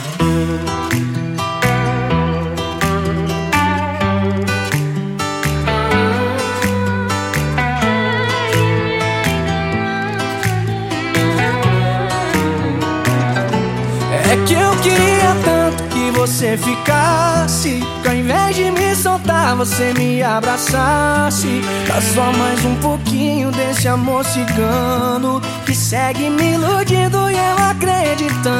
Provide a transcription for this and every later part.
É que eu queria tanto que você ficasse, que ao invés de me soltar você me abraçasse. Dá só mais um pouquinho desse amor cigano que segue me iludindo e eu acreditando.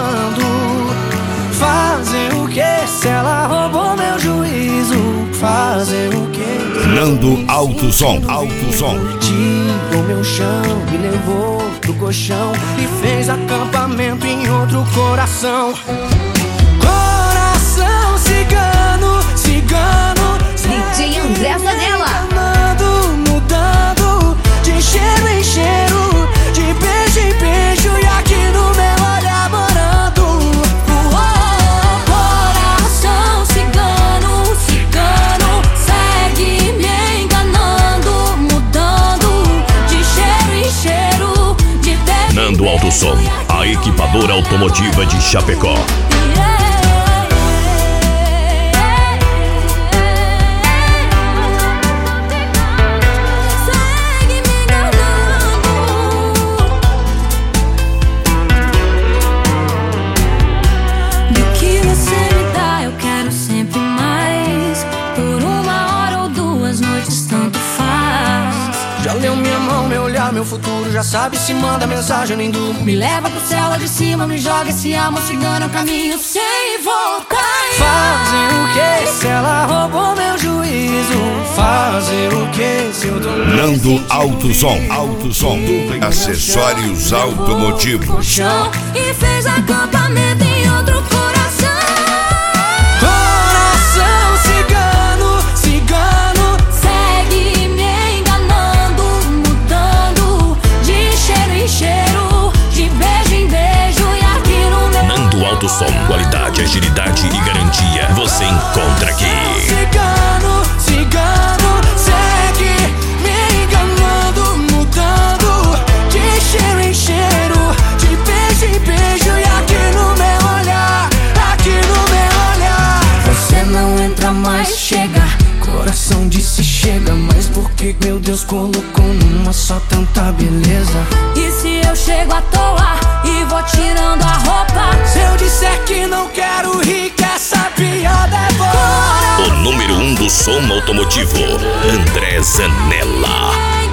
Fazer o que se ela roubou meu juízo? Fazer o que? Nando Alto Som, Alto Som. Tirou meu chão, me levou pro colchão e fez acampamento em outro coração. Coração cigano, cigano, DJ André Zanella. Mudando de cheiro em cheiro, de beijo em beijo e aqui no meu olhar morando. Coração cigano, cigano, segue me enganando, mudando de cheiro em cheiro, de beijo. Nando Alto Som, a equipadora automotiva de Chapecó. Já leu minha mão, meu olhar, meu futuro. Já sabe se manda mensagem, eu nem durmo. Me leva pro céu lá de cima, me joga esse amor cigano, é caminho sem voltar. Fazer o que se ela roubou meu juízo? Fazer o que se eu tô Nando Alto Som, Alto Som. Acessórios automotivos. Chão e fez acampamento em outro coração. Coração cigano, cigano, segue me enganando, mudando de cheiro em cheiro, de beijo em beijo e aqui no meu. Nando Alto Som, qualidade, agilidade e garantia. Você encontra aqui. Cigano, cigano, segue me enganando, mudando de cheiro em cheiro, de beijo em beijo e aqui no meu olhar, aqui no meu olhar. Você não entra mais, chega. Coração disse chega, mas por que meu Deus colocou numa só tanta beleza? E se eu chego à toa e vou tirando a roupa? Se eu disser que não quero rir, que essa piada é boa. O número 1 do som automotivo, André Zanella.